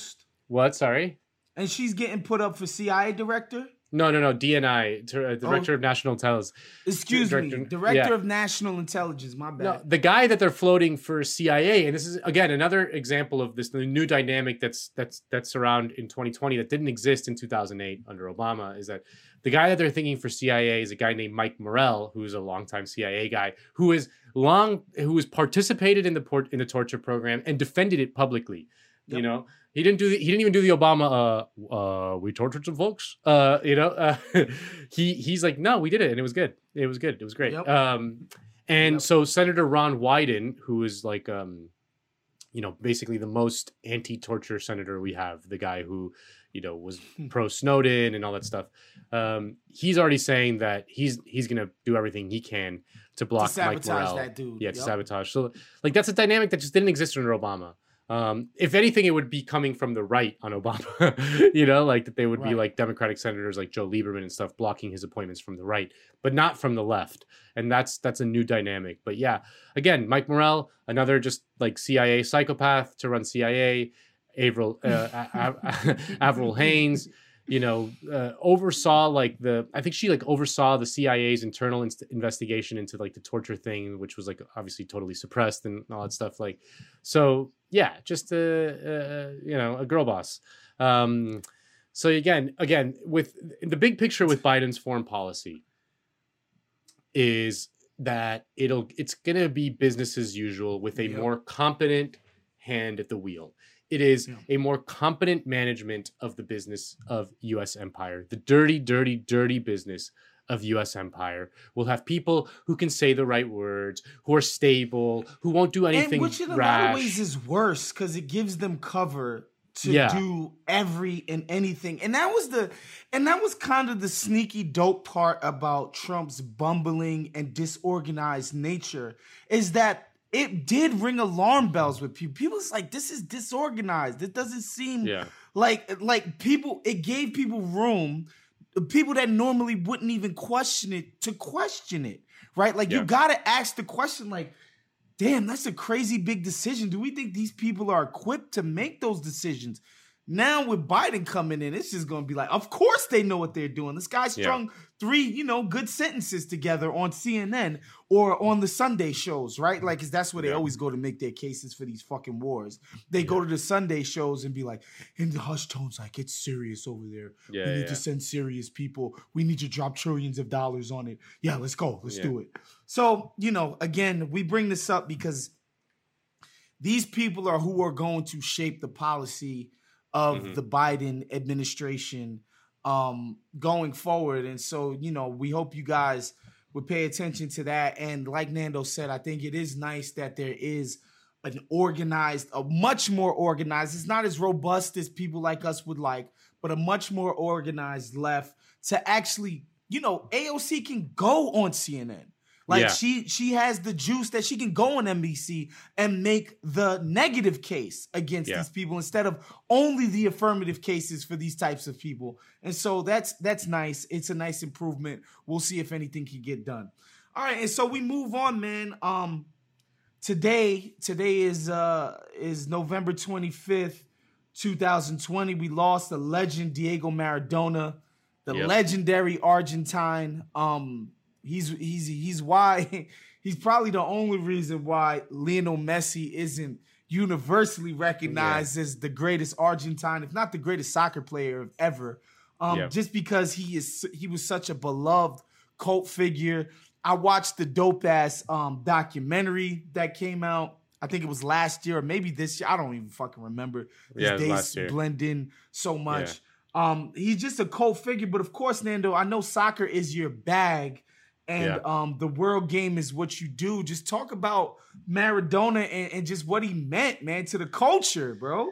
What? Sorry. And she's getting put up for C I A director? No, no, no. D N I, Director oh. of National Intelligence. Excuse director, me, Director yeah. of National Intelligence. My bad. No, the guy that they're floating for C I A, and this is again another example of this the new dynamic that's that's that's around in twenty twenty that didn't exist in two thousand eight under Obama. Is that the guy that they're thinking for C I A is a guy named Mike Morell, who's a longtime C I A guy who is long who has participated in the port in the torture program and defended it publicly. Yep. You know. He didn't do. The, he didn't even do the Obama. Uh, uh, we tortured some folks. Uh, you know. Uh, he he's like, no, we did it, and it was good. It was good. It was great. Yep. Um, and yep. so Senator Ron Wyden, who is like, um, you know, basically the most anti-torture senator we have, the guy who, you know, was pro Snowden and all that stuff. Um, he's already saying that he's he's gonna do everything he can to block to Mike Morell. That dude. Yeah, to yep. sabotage. So like that's a dynamic that just didn't exist under Obama. Um, if anything, it would be coming from the right on Obama, you know, like that they would right. be like Democratic senators like Joe Lieberman and stuff blocking his appointments from the right, but not from the left. And that's that's a new dynamic. But yeah, again, Mike Morell, another just like C I A psychopath to run C I A, Avril, uh, Avril Haines, you know, uh, oversaw like the, I think she like oversaw the C I A's internal inst- investigation into like the torture thing, which was like obviously totally suppressed and all that stuff. Like, so yeah, just a, uh, you know, a girl boss. Um, so again, again, with the big picture with Biden's foreign policy is that it'll, it's going to be business as usual with a yep. more competent hand at the wheel. It is yeah. a more competent management of the business of U S empire. The dirty, dirty, dirty business of U S empire will have people who can say the right words, who are stable, who won't do anything and which in rash. a lot of ways is worse because it gives them cover to yeah. do every and anything. And that was the and that was kind of the sneaky dope part about Trump's bumbling and disorganized nature is that it did ring alarm bells with people. People's like, this is disorganized. It doesn't seem yeah. like like people. It gave people room, people that normally wouldn't even question it, to question it, right? Like yeah. you got to ask the question, like, damn, that's a crazy big decision. Do we think these people are equipped to make those decisions? Now with Biden coming in, it's just going to be like, of course they know what they're doing. This guy strung yeah. three, you know, good sentences together on C N N or on the Sunday shows, right? Like, cause that's where they yeah. always go to make their cases for these fucking wars. They yeah. go to the Sunday shows and be like, in the hush tones, like, it's serious over there. Yeah, we need yeah. to send serious people. We need to drop trillions of dollars on it. Yeah, let's go. Let's yeah. do it. So, you know, again, we bring this up because these people are who are going to shape the policy of mm-hmm. the Biden administration um, going forward. And so, you know, we hope you guys would pay attention to that. And like Nando said, I think it is nice that there is an organized, a much more organized, it's not as robust as people like us would like, but a much more organized left to actually, you know, A O C can go on C N N. Like yeah. she she has the juice that she can go on N B C and make the negative case against yeah. these people instead of only the affirmative cases for these types of people. And so that's that's nice. It's a nice improvement. We'll see if anything can get done. All right, and so we move on, man. Um, today today is uh is November twenty-fifth, twenty twenty. We lost the legend Diego Maradona, the yep. legendary Argentine. Um. He's he's he's why he's probably the only reason why Lionel Messi isn't universally recognized yeah. as the greatest Argentine, if not the greatest soccer player ever. Um, yeah. Just because he is he was such a beloved cult figure. I watched the dope ass um, documentary that came out. I think it was last year or maybe this year. I don't even fucking remember. These yeah, days last year. blend in so much. Yeah. Um, he's just a cult figure, but of course, Nando, I know soccer is your bag. And yeah. um, the world game is what you do. Just talk about Maradona and, and just what he meant, man, to the culture, bro.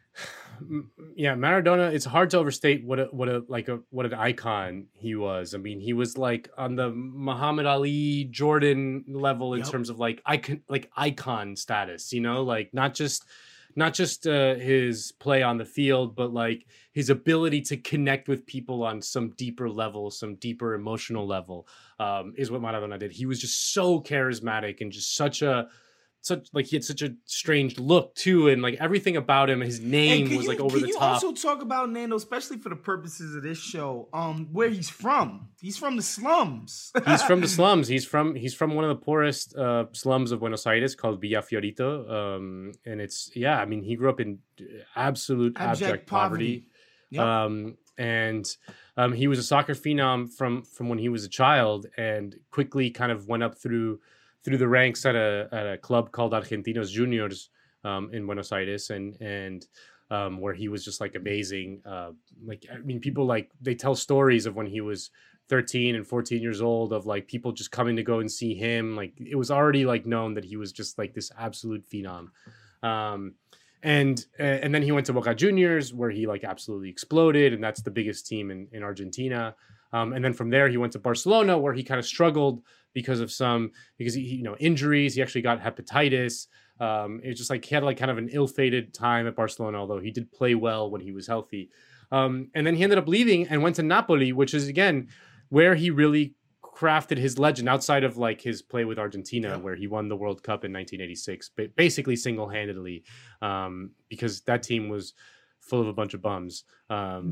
Yeah, Maradona. It's hard to overstate what a what a like a what an icon he was. I mean, he was like on the Muhammad Ali, Jordan level in yep. terms of like icon like icon status. You know, like not just. Not just uh, his play on the field, but like his ability to connect with people on some deeper level, some deeper emotional level, um, is what Maradona did. He was just so charismatic and just such a such like he had such a strange look too, and like everything about him, his name was you, like over can the you top. also talk about Nando, especially for the purposes of this show, um, where he's from? He's from the slums. He's from the slums. He's from he's from one of the poorest uh, slums of Buenos Aires called Villa Fiorito, um, and it's yeah. I mean, he grew up in absolute abject, Abject poverty, poverty. Yep. um, and um, he was a soccer phenom from from when he was a child, and quickly kind of went up through. through the ranks at a at a club called Argentinos Juniors um, in Buenos Aires, and and um, where he was just like amazing. Uh, like I mean, people like they tell stories of when he was thirteen and fourteen years old of like people just coming to go and see him. Like it was already like known that he was just like this absolute phenom. Um, and and then he went to Boca Juniors where he like absolutely exploded, and that's the biggest team in in Argentina. Um, and then from there he went to Barcelona where he kind of struggled because of some because he you know injuries. He actually got hepatitis. Um, it was just like he had like kind of an ill-fated time at Barcelona, although he did play well when he was healthy. Um, and then he ended up leaving and went to Napoli, which is again where he really crafted his legend outside of like his play with Argentina, yeah. where he won the World Cup in nineteen eighty-six, basically single-handedly, um, because that team was full of a bunch of bums. Um,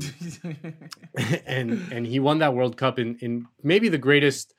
and and he won that World Cup in in maybe the greatest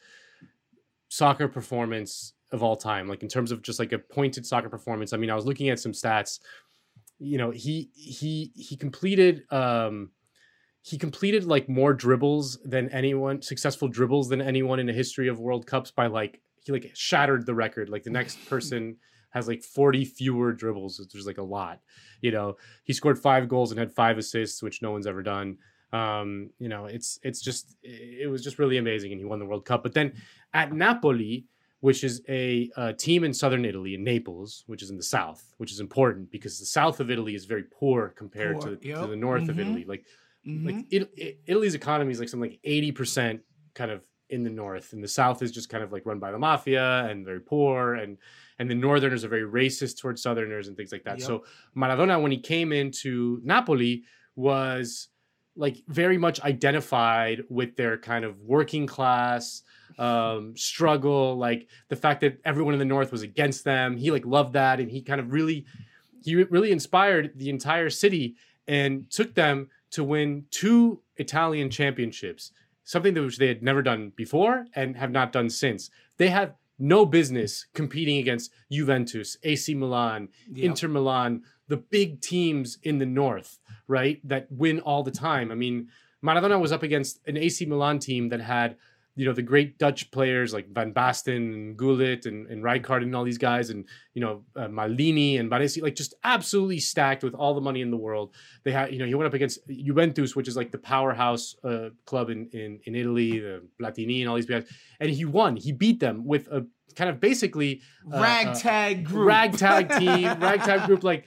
soccer performance of all time, like in terms of just like a pointed soccer performance. I mean, I was looking at some stats. You know, he he he completed um, he completed like more dribbles than anyone, successful dribbles than anyone in the history of World Cups by like he like shattered the record. Like the next person has like forty fewer dribbles, which is like a lot. You know, he scored five goals and had five assists, which no one's ever done. Um, you know, it's it's just it was just really amazing, and he won the World Cup. But then at Napoli, which is a, a team in southern Italy, in Naples, which is in the south, which is important because the south of Italy is very poor compared poor, to, yep. to the north mm-hmm. of Italy. Like, mm-hmm. like it, it, Italy's economy is like something like eighty percent kind of in the north, and the south is just kind of like run by the mafia and very poor, and and the northerners are very racist towards southerners and things like that. Yep. So Maradona, when he came into Napoli, was like very much identified with their kind of working class um struggle, like the fact that everyone in the north was against them. He like loved that, and he kind of really he really inspired the entire city and took them to win two Italian championships, something that which they had never done before and have not done since. They have no business competing against Juventus, A C Milan, yep. Inter Milan, the big teams in the north, right, that win all the time. I mean, Maradona was up against an A C Milan team that had, you know, the great Dutch players like Van Basten and Gullit and, and Rijkaard and all these guys, and, you know, uh, Maldini and Baresi, like just absolutely stacked with all the money in the world. They had, you know, he went up against Juventus, which is like the powerhouse uh, club in, in, in Italy, the Platini and all these guys. And he won. He beat them with a kind of basically uh, ragtag uh, group, ragtag team, ragtag group. Like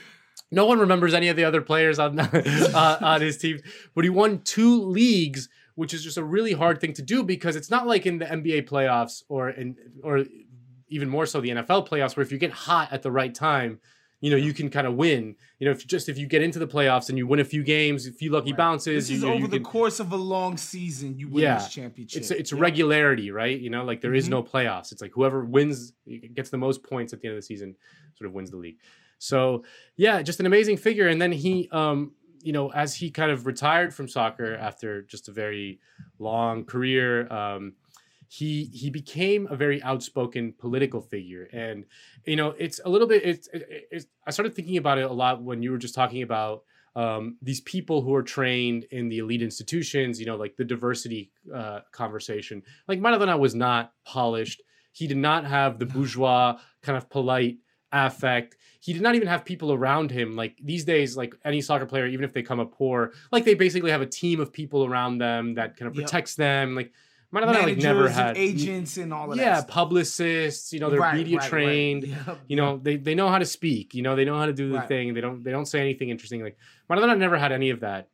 no one remembers any of the other players on, uh, on his team, but he won two leagues, which is just a really hard thing to do because it's not like in the N B A playoffs or in, or even more so the N F L playoffs, where if you get hot at the right time, you know, you can kind of win. You know, if just if you get into the playoffs and you win a few games, a few lucky right. bounces. This is you, over you the can, course of a long season, you win yeah, this championship. It's it's yeah. regularity, right? You know, like there mm-hmm. is no playoffs. It's like whoever wins, gets the most points at the end of the season, sort of wins the league. So yeah, just an amazing figure. And then he, um, you know, as he kind of retired from soccer after just a very long career, um, he he became a very outspoken political figure. And, you know, it's a little bit, it's, it, it's, I started thinking about it a lot when you were just talking about um, these people who are trained in the elite institutions, you know, like the diversity uh, conversation. Like Maradona was not polished. He did not have the bourgeois kind of polite affect. He did not even have people around him. Like these days, like any soccer player, even if they come up poor, like they basically have a team of people around them that kind of protects yep. them. Like Maradona like never had and agents and all of yeah, that. Yeah, publicists. You know, they're right, media right, trained. Right. Yep, you know, yep. they they know how to speak. You know, they know how to do the right. thing. They don't they don't say anything interesting. Like Maradona never had any of that,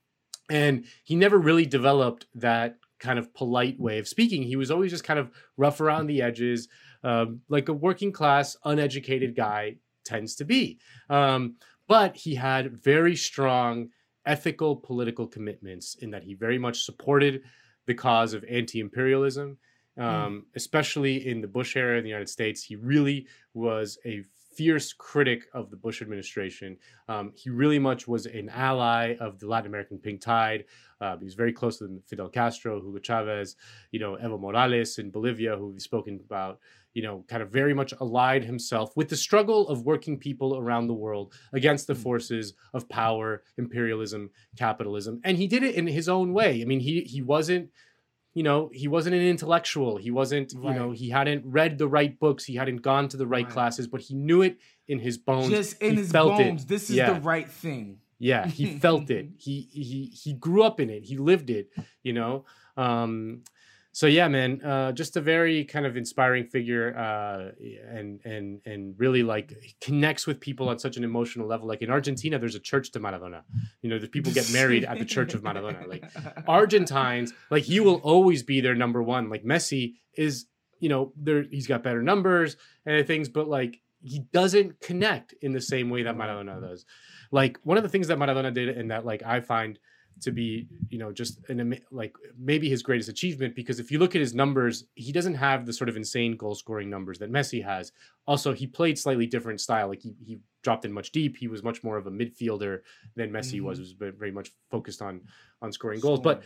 and he never really developed that kind of polite way of speaking. He was always just kind of rough around the edges. Um, like a working class, uneducated guy tends to be. Um, but he had very strong ethical political commitments in that he very much supported the cause of anti-imperialism. um, Mm. especially in the Bush era in the United States. He really was a fierce critic of the Bush administration. Um, he really much was an ally of the Latin American pink tide. Uh, he was very close to Fidel Castro, Hugo Chavez, you know, Evo Morales in Bolivia, who we've spoken about, you know, kind of very much allied himself with the struggle of working people around the world against the forces of power, imperialism, capitalism. And he did it in his own way. I mean, he he wasn't, you know, he wasn't an intellectual. He wasn't, Right. you know, he hadn't read the right books. He hadn't gone to the right, Right. classes, but he knew it in his bones. Just in he his felt bones, it. this is Yeah. the right thing. Yeah, he felt it. He he he grew up in it. He lived it, you know. Um, so yeah, man, uh, just a very kind of inspiring figure, uh, and and and really like connects with people on such an emotional level. Like in Argentina, there's a church to Maradona. You know, the people get married at the church of Maradona. Like Argentines, like he will always be their number one. Like Messi is, you know, there he's got better numbers and things, but like he doesn't connect in the same way that Maradona does. Like one of the things that Maradona did, and that like I find to be, you know, just an ama- like maybe his greatest achievement, because if you look at his numbers, he doesn't have the sort of insane goal scoring numbers that Messi has. Also, he played slightly different style. Like he he dropped in much deep. He was much more of a midfielder than Messi Mm-hmm. was. Was very much focused on on scoring goals. But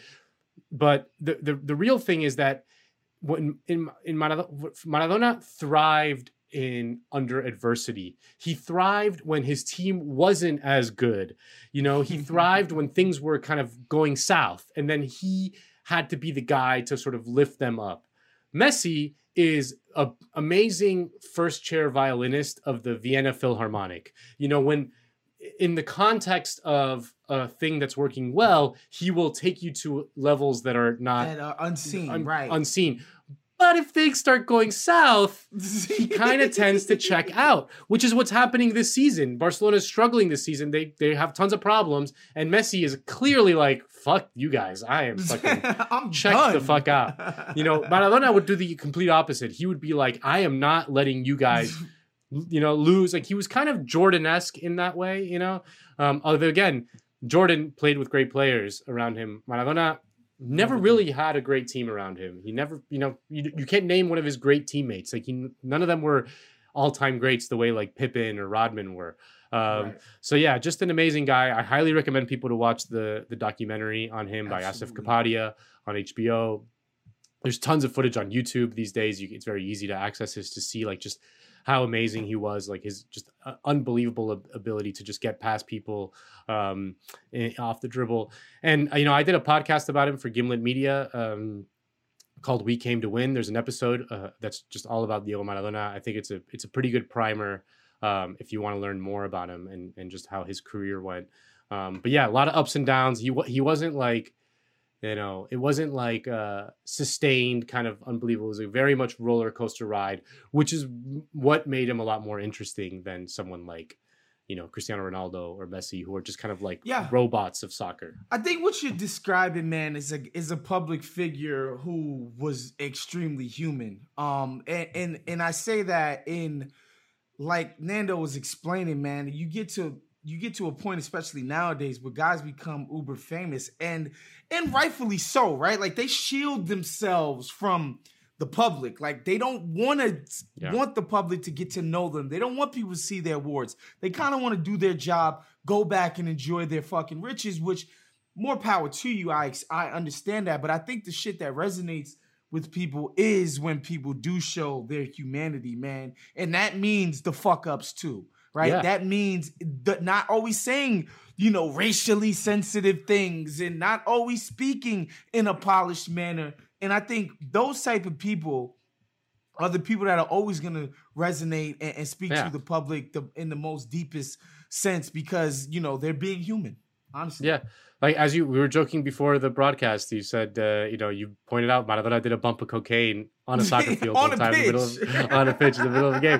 but the the the real thing is that when in in Maradona, Maradona thrived in under adversity. He thrived when his team wasn't as good. You know, he thrived when things were kind of going south, and then he had to be the guy to sort of lift them up. Messi is an amazing first chair violinist of the Vienna Philharmonic. You know, when in the context of a thing that's working well, he will take you to levels that are not That are unseen, un- right? unseen. But if things start going south, he kind of tends to check out, which is what's happening this season. Barcelona is struggling this season. They they have tons of problems, and Messi is clearly like, "Fuck you guys, I am fucking I'm check done. the fuck out." You know, Maradona would do the complete opposite. He would be like, "I am not letting you guys, you know, lose." Like he was kind of Jordan-esque in that way, you know. Um, although again, Jordan played with great players around him. Maradona never really had a great team around him. He never, you know, you, you can't name one of his great teammates. Like he, none of them were all-time greats the way like Pippen or Rodman were. Um, Right. So yeah, just an amazing guy. I highly recommend people to watch the the documentary on him by Asif Absolutely. Kapadia on H B O. There's tons of footage on YouTube these days. You, it's very easy to access this to see like just how amazing he was, like his just uh, unbelievable ab- ability to just get past people um, eh, off the dribble. And, uh, you know, I did a podcast about him for Gimlet Media um, called We Came to Win. There's an episode uh, that's just all about Diego Maradona. I think it's a it's a pretty good primer um, if you want to learn more about him and, and just how his career went. Um, but yeah, a lot of ups and downs. He, wa- he wasn't like, you know, it wasn't like uh, sustained kind of unbelievable. It was a very much roller coaster ride, which is what made him a lot more interesting than someone like, you know, Cristiano Ronaldo or Messi, who are just kind of like Yeah. robots of soccer. I think what you're describing, man, is a is a public figure who was extremely human. Um, and and and I say that in, like Nando was explaining, man. You get to you get to a point, especially nowadays, where guys become uber famous, and and rightfully so, right? Like they shield themselves from the public. Like they don't want to Yeah. want the public to get to know them. They don't want people to see their awards. They kind of want to do their job, go back and enjoy their fucking riches, which more power to you. I I understand that, but I think the shit that resonates with people is when people do show their humanity, man. And that means the fuck ups too, right? Yeah. That means the, not always saying, you know, racially sensitive things and not always speaking in a polished manner. And I think those type of people are the people that are always going to resonate and, and speak Yeah. to the public the, in the most deepest sense because, you know, they're being human, honestly. Yeah. Like as you, we were joking before the broadcast, you said, uh, you know, you pointed out Maradona did a bump of cocaine on a soccer field On one a time in the middle pitch. of, on a pitch in the middle of the game.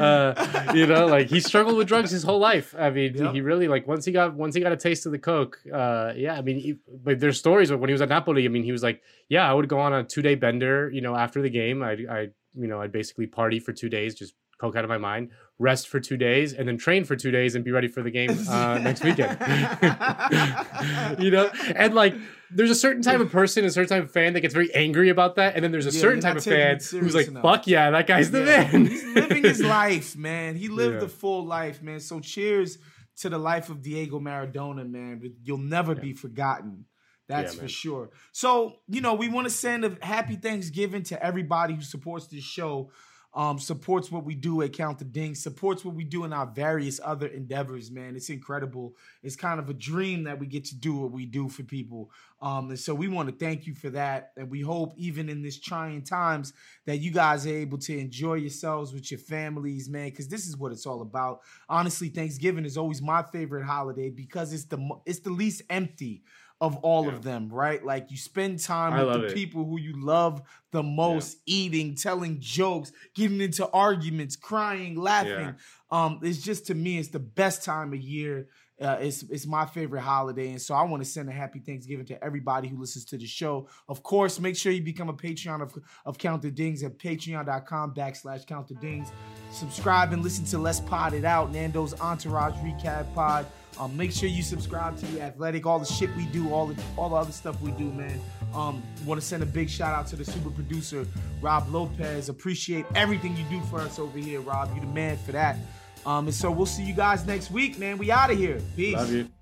Uh, you know, like he struggled with drugs his whole life. I mean, Yep. he really like once he got once he got a taste of the coke. Uh, yeah, I mean, he, but there's stories of when he was at Napoli. I mean, he was like, yeah, I would go on a two day bender. You know, after the game, I I you know I'd basically party for two days, just coke out of my mind, rest for two days, and then train for two days and be ready for the game uh, next weekend. You know, and like there's a certain type of person, a certain type of fan that gets very angry about that, and then there's a yeah, certain type of fan who's like, enough. "Fuck yeah, that guy's the yeah. man." He's living his life, man. He lived yeah. the full life, man. So cheers to the life of Diego Maradona, man. You'll never yeah. be forgotten. That's yeah, for sure. So, you know, we want to send a happy Thanksgiving to everybody who supports this show, um, supports what we do at Count the Dings, supports what we do in our various other endeavors, man. It's incredible. It's kind of a dream that we get to do what we do for people. Um, and so we want to thank you for that. And we hope even in this trying times that you guys are able to enjoy yourselves with your families, man, because this is what it's all about. Honestly, Thanksgiving is always my favorite holiday because it's the it's the least empty of all yeah. of them, right? Like you spend time I with the it. people who you love the most, yeah. eating, telling jokes, getting into arguments, crying, laughing. Yeah. Um, it's just, to me, it's the best time of year. Uh, it's it's my favorite holiday. And so I want to send a happy Thanksgiving to everybody who listens to the show. Of course, make sure you become a Patreon of, of Count the Dings at patreon.com backslash Count the Dings. Subscribe and listen to Let's Pod It Out, Nando's Entourage Recap Pod. Um, make sure you subscribe to The Athletic, all the shit we do, all the all the other stuff we do, man. Um, want to send a big shout out to the super producer, Rob Lopez. Appreciate everything you do for us over here, Rob. You the man for that. Um, and so we'll see you guys next week, man. We out of here. Peace. Love you.